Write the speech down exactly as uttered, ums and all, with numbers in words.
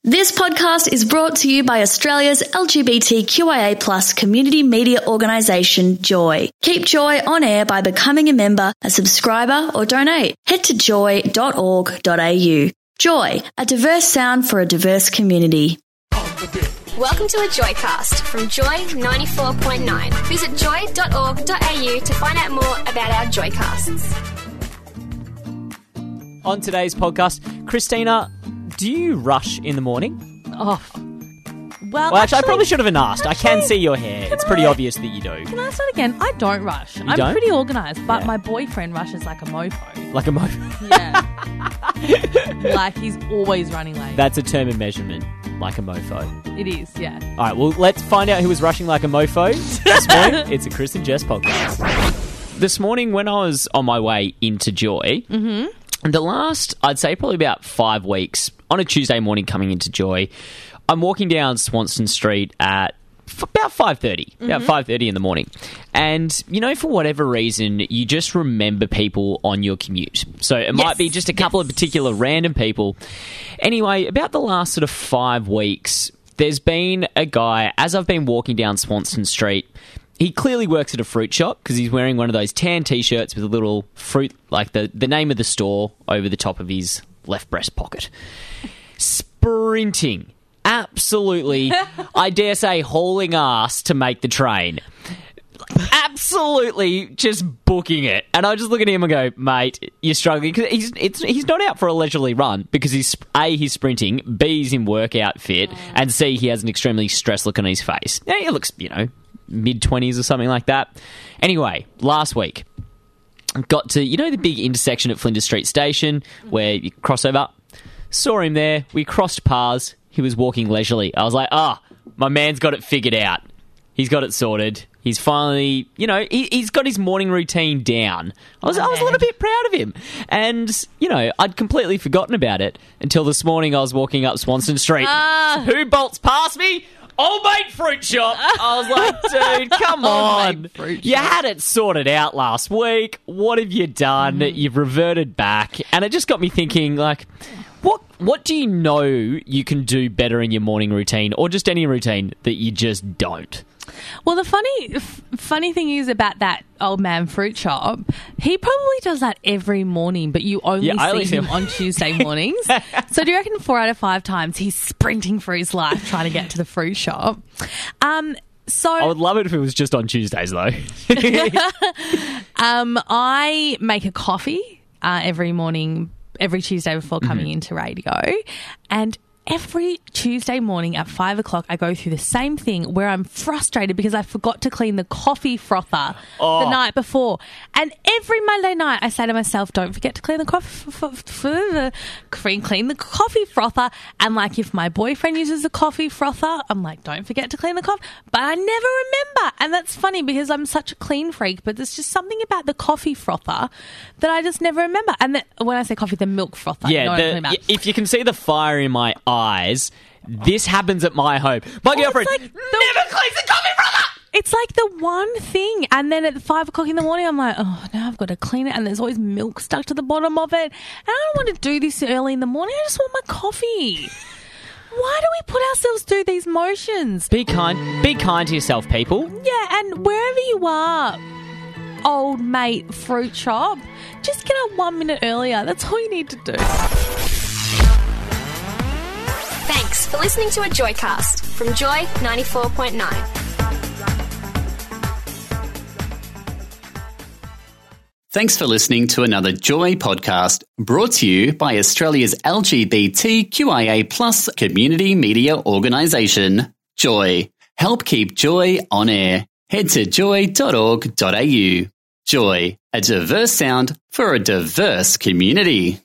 This podcast is brought to you by Australia's L G B T Q I A plus community media organisation, Joy. Keep Joy on air by becoming a member, a subscriber or donate. Head to joy dot org dot a u. Joy, a diverse sound for a diverse community. Welcome to a Joycast from Joy ninety-four point nine. Visit joy dot org dot a u to find out more about our Joycasts. On today's podcast, Christina, do you rush in the morning? Oh, well, Well, actually, actually I probably should have been asked. I can actually, see your hair. It's pretty I- obvious that you do. Can I start again? I don't rush. I'm don't? pretty organised, but Yeah. my boyfriend rushes like a mofo. Like a mo. Yeah. Like he's always running late. That's a term of measurement, like a mofo. It is, yeah. All right, well, let's find out who was rushing like a mofo this morning. It's a Chris and Jess podcast. This morning, when I was on my way into Joy, mm-hmm. the last, I'd say probably about five weeks, on a Tuesday morning coming into Joy, I'm walking down Swanston Street at f- about five thirty, mm-hmm. about five thirty in the morning. And, you know, for whatever reason, you just remember people on your commute. So it Yes. might be just a couple Yes. of particular random people. Anyway, about the last sort of five weeks, there's been a guy, as I've been walking down Swanston Street, he clearly works at a fruit shop because he's wearing one of those tan T-shirts with a little fruit, like the, the name of the store over the top of his left breast pocket. Sprinting. Absolutely, I dare say, hauling ass to make the train. Absolutely just booking it. And I just look at him and go, mate, you're struggling. Because he's, it's, he's not out for a leisurely run because he's A, he's sprinting, B, he's in work outfit, and C, he has an extremely stressed look on his face. Yeah, he looks, you know, mid-twenties or something like that. Anyway, last week, got to, you know, the big intersection at Flinders Street Station where you cross over? Saw him there. We crossed paths. He was walking leisurely. I was like, ah, oh, my man's got it figured out. He's got it sorted. He's finally, you know, he, he's got his morning routine down. I was, I was a little bit proud of him. And, you know, I'd completely forgotten about it until this morning I was walking up Swanston Street. Ah. Who bolts past me? Old Mate Fruit Shop. I was like, dude, come Old Mate on. Fruit You Shop. had it sorted out last week. What have you done? Mm. You've reverted back. And it just got me thinking, like, what what do you know you can do better in your morning routine or just any routine that you just don't? Well, the funny f- funny thing is about that old man fruit shop, he probably does that every morning, but you only Yeah, I only see see him him- on Tuesday mornings. So do you reckon four out of five times he's sprinting for his life trying to get to the fruit shop? Um, so I would love it if it was just on Tuesdays, though. um, I make a coffee uh, every morning, every Tuesday before coming Mm-hmm. into radio, and every Tuesday morning at five o'clock, I go through the same thing where I'm frustrated because I forgot to clean the coffee frother Oh. the night before. And every Monday night, I say to myself, don't forget to clean the coffee, f- f- f- clean clean the coffee frother. And like if my boyfriend uses a coffee frother, I'm like, don't forget to clean the coffee. But I never remember. And that's funny because I'm such a clean freak, but there's just something about the coffee frother that I just never remember. And the, when I say coffee, the milk frother. you know Yeah, what I'm talking the, about. y- if you can see the fire in my eyes, this happens at my home. My Well, girlfriend it's like the- never cleans the coffee brother. It's like the one thing. And then at five o'clock in the morning, I'm like, oh, now I've got to clean it. And there's always milk stuck to the bottom of it. And I don't want to do this early in the morning. I just want my coffee. Why do we put ourselves through these motions? Be kind. Be kind to yourself, people. Yeah, and wherever you are, old mate fruit shop, just get up one minute earlier. That's all you need to do. Thanks for listening to a Joycast from Joy ninety-four point nine. Thanks for listening to another Joy podcast brought to you by Australia's L G B T Q I A plus community media organisation, Joy. Help keep Joy on air. Head to joy dot org dot a u. Joy, a diverse sound for a diverse community.